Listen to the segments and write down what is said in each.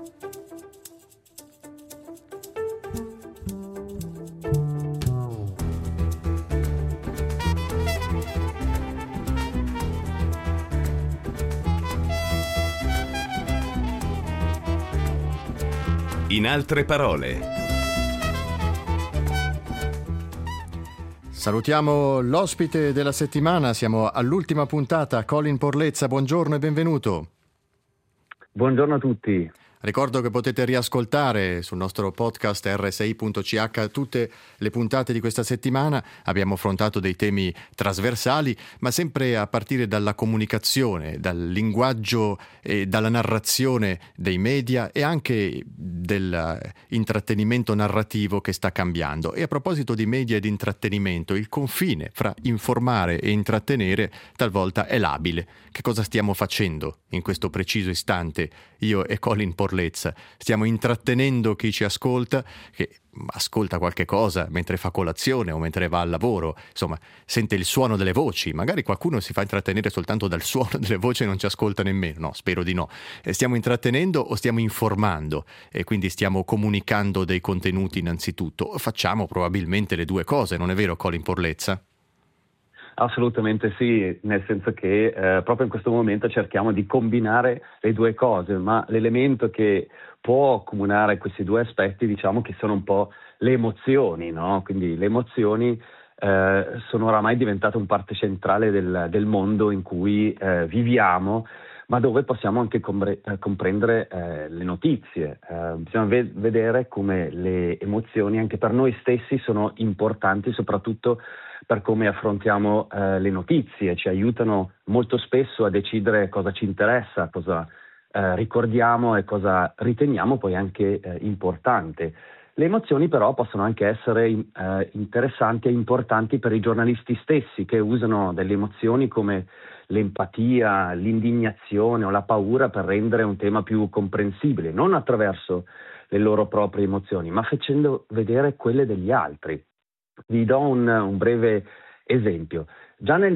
In altre parole. Salutiamo l'ospite della settimana, siamo all'ultima puntata, Colin Porlezza, buongiorno e benvenuto. Buongiorno a tutti. Ricordo che potete riascoltare sul nostro podcast rsi.ch tutte le puntate di questa settimana. Abbiamo affrontato dei temi trasversali, ma sempre a partire dalla comunicazione, dal linguaggio e dalla narrazione dei media e anche dell'intrattenimento narrativo che sta cambiando. E a proposito di media e di intrattenimento, il confine fra informare e intrattenere talvolta è labile. Che cosa stiamo facendo in questo preciso istante, io e Colin Porlezza? Stiamo intrattenendo chi ci ascolta, che ascolta qualche cosa mentre fa colazione o mentre va al lavoro, insomma, sente il suono delle voci. Magari qualcuno si fa intrattenere soltanto dal suono delle voci e non ci ascolta nemmeno. No, spero di no. Stiamo intrattenendo o stiamo informando? E quindi stiamo comunicando dei contenuti innanzitutto. Facciamo probabilmente le due cose, non è vero, Colin Porlezza? Assolutamente sì, nel senso che proprio in questo momento cerchiamo di combinare le due cose, ma l'elemento che può accomunare questi due aspetti, diciamo che sono un po' le emozioni, no? Quindi le emozioni sono oramai diventate un parte centrale del mondo in cui viviamo, ma dove possiamo anche comprendere le notizie. Bisogna vedere come le emozioni anche per noi stessi sono importanti, soprattutto per come affrontiamo le notizie, ci aiutano molto spesso a decidere cosa ci interessa, cosa ricordiamo e cosa riteniamo poi anche importante. Le emozioni però possono anche essere interessanti e importanti per i giornalisti stessi, che usano delle emozioni come l'empatia, l'indignazione o la paura per rendere un tema più comprensibile, non attraverso le loro proprie emozioni, ma facendo vedere quelle degli altri. Vi do un breve esempio. Già nel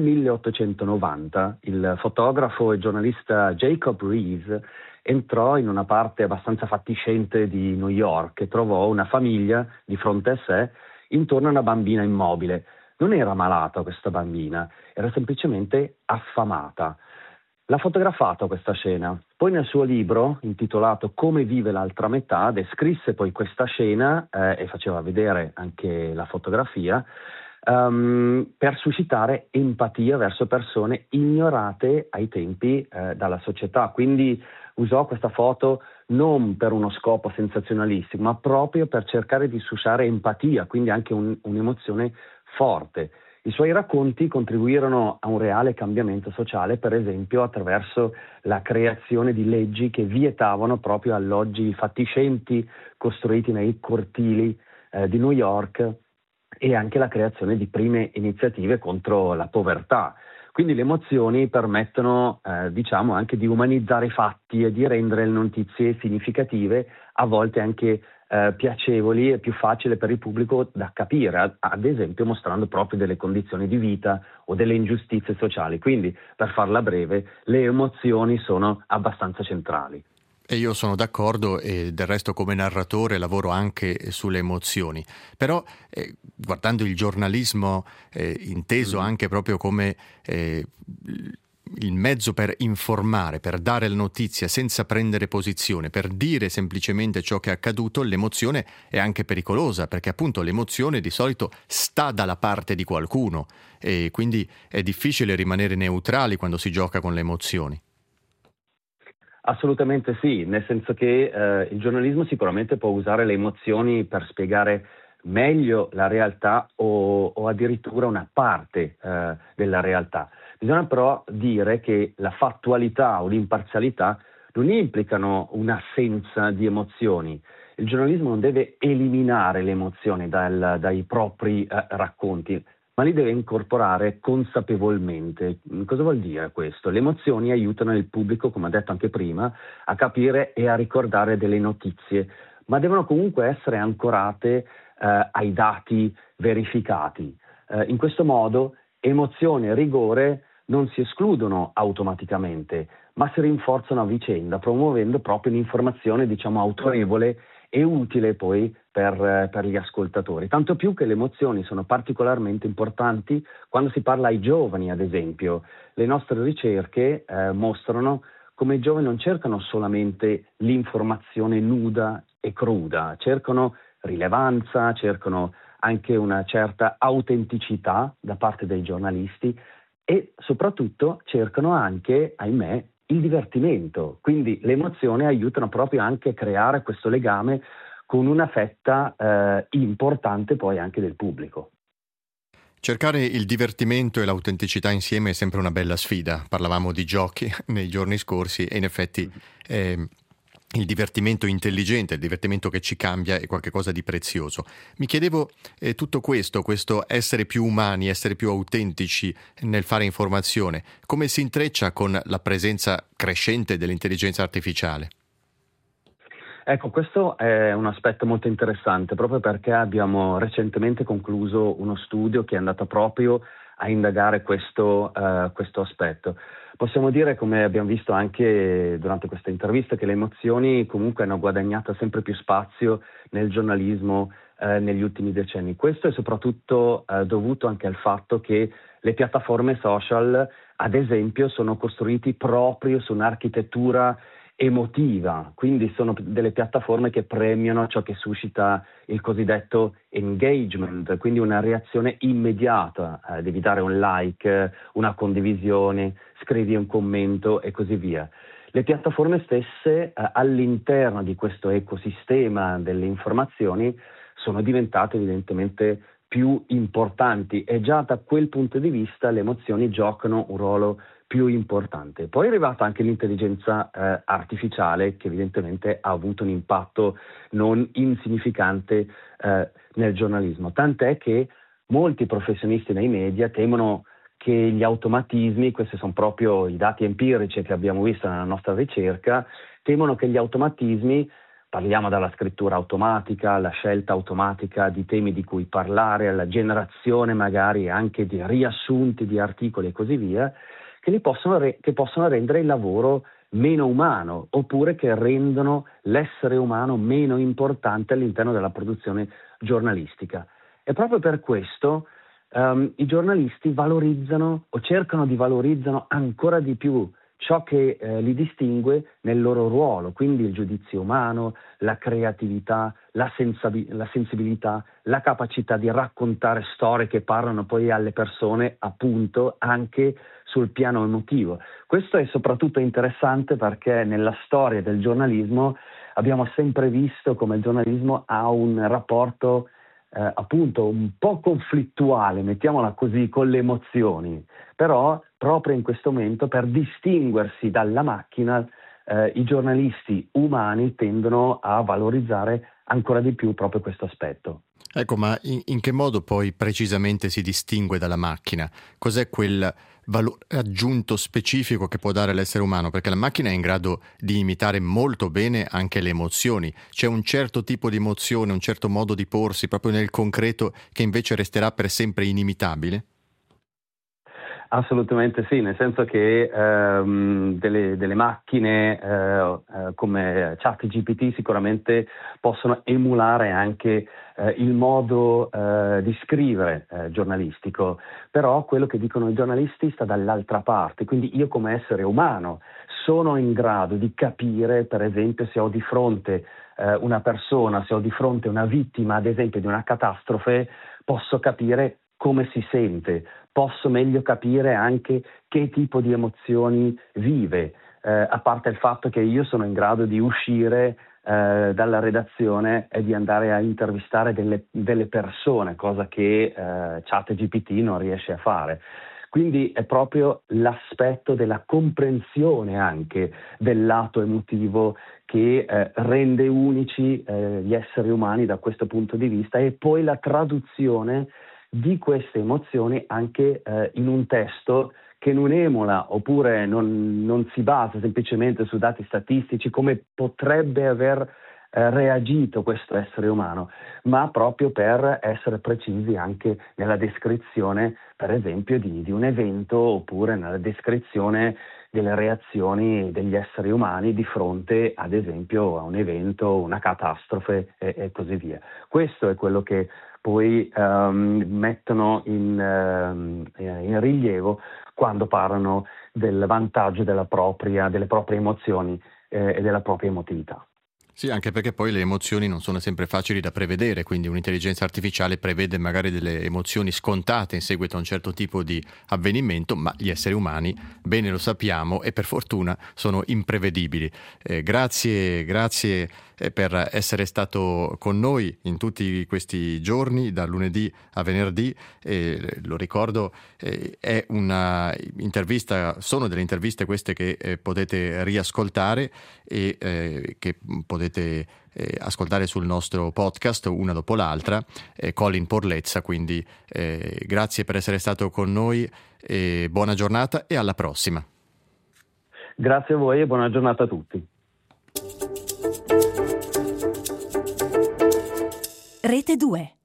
1890 il fotografo e giornalista Jacob Riis entrò in una parte abbastanza fatiscente di New York e trovò una famiglia di fronte a sé intorno a una bambina immobile. Non era malata questa bambina, era semplicemente affamata. L'ha fotografato questa scena. Poi nel suo libro, intitolato Come vive l'altra metà, descrisse poi questa scena e faceva vedere anche la fotografia per suscitare empatia verso persone ignorate ai tempi dalla società. Quindi usò questa foto non per uno scopo sensazionalistico, ma proprio per cercare di suscitare empatia, quindi anche un'emozione forte. I suoi racconti contribuirono a un reale cambiamento sociale, per esempio attraverso la creazione di leggi che vietavano proprio alloggi fatiscenti costruiti nei cortili di New York e anche la creazione di prime iniziative contro la povertà. Quindi le emozioni permettono, diciamo, anche di umanizzare i fatti e di rendere le notizie significative, a volte anche piacevoli e più facile per il pubblico da capire, ad esempio mostrando proprio delle condizioni di vita o delle ingiustizie sociali. Quindi, per farla breve, le emozioni sono abbastanza centrali. E io sono d'accordo e del resto come narratore lavoro anche sulle emozioni. Però guardando il giornalismo inteso anche proprio come il mezzo per informare, per dare la notizia senza prendere posizione, per dire semplicemente ciò che è accaduto, l'emozione è anche pericolosa, perché appunto l'emozione di solito sta dalla parte di qualcuno e quindi è difficile rimanere neutrali quando si gioca con le emozioni. Assolutamente sì, nel senso che il giornalismo sicuramente può usare le emozioni per spiegare meglio la realtà o addirittura una parte della realtà. Bisogna però dire che la fattualità o l'imparzialità non implicano un'assenza di emozioni. Il giornalismo non deve eliminare le emozioni dai propri racconti, ma li deve incorporare consapevolmente. Cosa vuol dire questo? Le emozioni aiutano il pubblico, come ho detto anche prima, a capire e a ricordare delle notizie, ma devono comunque essere ancorate ai dati verificati. In questo modo emozione e rigore non si escludono automaticamente, ma si rinforzano a vicenda, promuovendo proprio un'informazione, diciamo, autorevole e utile poi per gli ascoltatori. Tanto più che le emozioni sono particolarmente importanti quando si parla ai giovani, ad esempio. Le nostre ricerche mostrano come i giovani non cercano solamente l'informazione nuda e cruda, cercano rilevanza, cercano anche una certa autenticità da parte dei giornalisti e soprattutto cercano anche, ahimè, il divertimento. Quindi le emozioni aiutano proprio anche a creare questo legame con una fetta importante poi anche del pubblico. Cercare il divertimento e l'autenticità insieme è sempre una bella sfida. Parlavamo di giochi nei giorni scorsi e in effetti il divertimento intelligente, il divertimento che ci cambia è qualcosa di prezioso. Mi chiedevo tutto questo essere più umani, essere più autentici nel fare informazione, come si intreccia con la presenza crescente dell'intelligenza artificiale? Ecco, questo è un aspetto molto interessante, proprio perché abbiamo recentemente concluso uno studio che è andato proprio a indagare questo aspetto. Possiamo dire, come abbiamo visto anche durante questa intervista, che le emozioni comunque hanno guadagnato sempre più spazio nel giornalismo negli ultimi decenni. Questo è soprattutto dovuto anche al fatto che le piattaforme social, ad esempio, sono costruiti proprio su un'architettura emotiva, quindi sono delle piattaforme che premiano ciò che suscita il cosiddetto engagement, quindi una reazione immediata, devi dare un like, una condivisione, scrivi un commento e così via. Le piattaforme stesse all'interno di questo ecosistema delle informazioni sono diventate evidentemente più importanti e già da quel punto di vista le emozioni giocano un ruolo più importante. Poi è arrivata anche l'intelligenza artificiale che evidentemente ha avuto un impatto non insignificante nel giornalismo, tant'è che molti professionisti nei media temono che gli automatismi, questi sono proprio i dati empirici che abbiamo visto nella nostra ricerca, temono che gli automatismi, parliamo dalla scrittura automatica, alla scelta automatica di temi di cui parlare, alla generazione magari anche di riassunti di articoli e così via, che possono rendere il lavoro meno umano, oppure che rendono l'essere umano meno importante all'interno della produzione giornalistica. E proprio per questo i giornalisti valorizzano o cercano di valorizzare ancora di più ciò che li distingue nel loro ruolo, quindi il giudizio umano, la creatività, la sensibilità, la capacità di raccontare storie che parlano poi alle persone, appunto, anche sul piano emotivo. Questo è soprattutto interessante perché nella storia del giornalismo abbiamo sempre visto come il giornalismo ha un rapporto appunto un po' conflittuale, mettiamola così, con le emozioni, però proprio in questo momento per distinguersi dalla macchina i giornalisti umani tendono a valorizzare ancora di più proprio questo aspetto. Ecco, ma in che modo poi precisamente si distingue dalla macchina? Cos'è quel valore aggiunto specifico che può dare l'essere umano? Perché la macchina è in grado di imitare molto bene anche le emozioni. C'è un certo tipo di emozione, un certo modo di porsi proprio nel concreto che invece resterà per sempre inimitabile? Assolutamente sì, nel senso che delle macchine come ChatGPT sicuramente possono emulare anche il modo di scrivere giornalistico, però quello che dicono i giornalisti sta dall'altra parte, quindi io come essere umano sono in grado di capire, per esempio, se ho di fronte una persona, se ho di fronte una vittima, ad esempio, di una catastrofe, posso capire come si sente, posso meglio capire anche che tipo di emozioni vive, a parte il fatto che io sono in grado di uscire dalla redazione e di andare a intervistare delle persone, cosa che ChatGPT non riesce a fare. Quindi è proprio l'aspetto della comprensione anche del lato emotivo che rende unici gli esseri umani da questo punto di vista, e poi la traduzione di queste emozioni anche in un testo che non emula oppure non si basa semplicemente su dati statistici come potrebbe aver reagito questo essere umano, ma proprio per essere precisi anche nella descrizione, per esempio, di un evento, oppure nella descrizione delle reazioni degli esseri umani di fronte, ad esempio, a un evento, una catastrofe e così via. Questo è quello che poi mettono in rilievo quando parlano del vantaggio delle proprie emozioni e della propria emotività. Sì, anche perché poi le emozioni non sono sempre facili da prevedere, quindi un'intelligenza artificiale prevede magari delle emozioni scontate in seguito a un certo tipo di avvenimento, ma gli esseri umani, bene lo sappiamo, e per fortuna sono imprevedibili. Grazie per essere stato con noi in tutti questi giorni, da lunedì a venerdì. Lo ricordo, è una intervista, sono delle interviste queste che potete riascoltare e che potete ascoltare sul nostro podcast una dopo l'altra, Colin Porlezza. Quindi grazie per essere stato con noi, buona giornata e alla prossima. Grazie a voi e buona giornata a tutti. Rete 2.